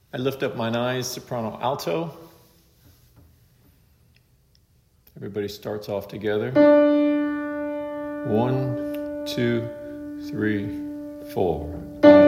I lift up mine eyes, soprano, alto. Everybody starts off together. 1, 2, 3, 4.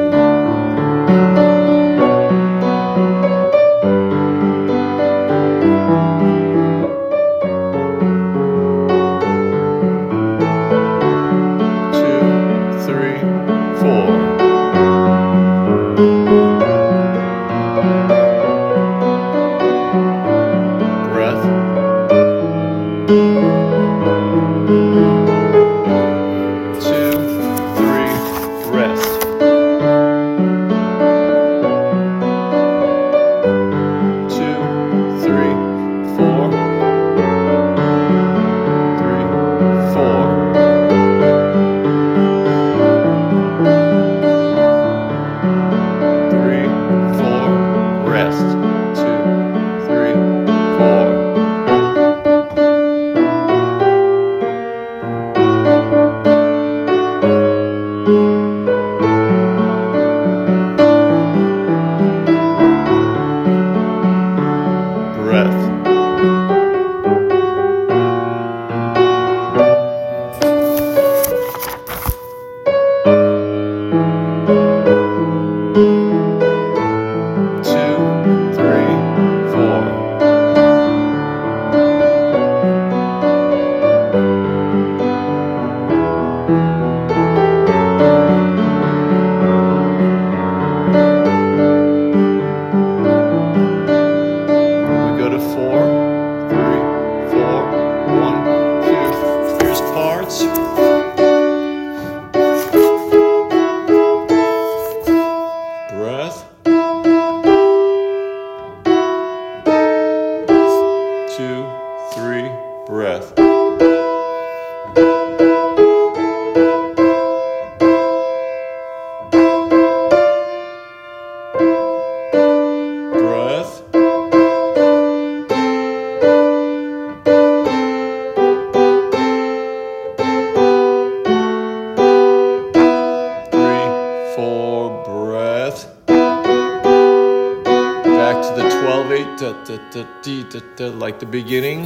Like the beginning.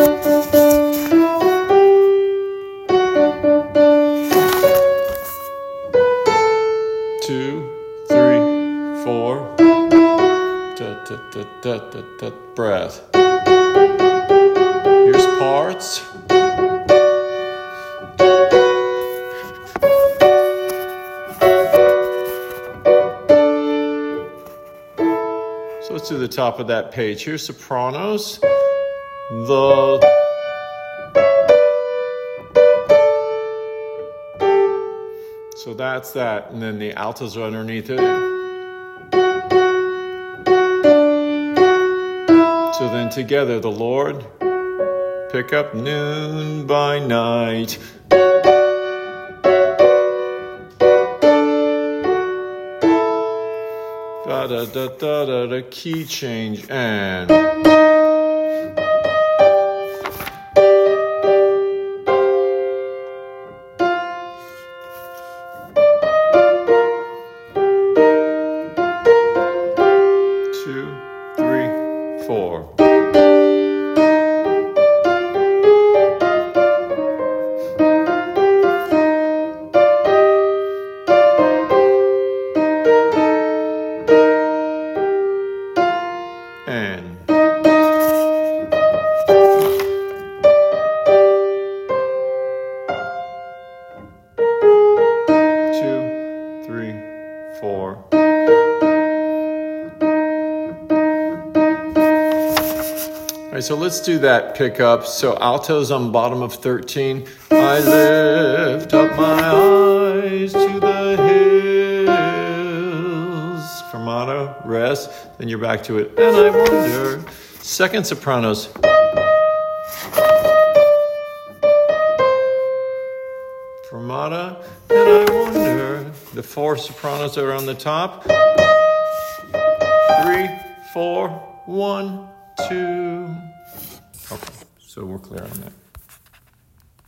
2, 3, 4. Breath. Here's parts. So let's do the top of that page. Here's sopranos. So that's that, and then the altos are underneath it. So then together, the Lord, pick up noon by night. Da da da da da da, key change and. So let's do that pickup. So altos on bottom of 13. I lift up my eyes to the hills. Fermata, rest. Then you're back to it. And I wonder. Second sopranos. Fermata, and I wonder. The 4 sopranos are on the top. 3, 4, 1, 2. Okay, so we're clear on that.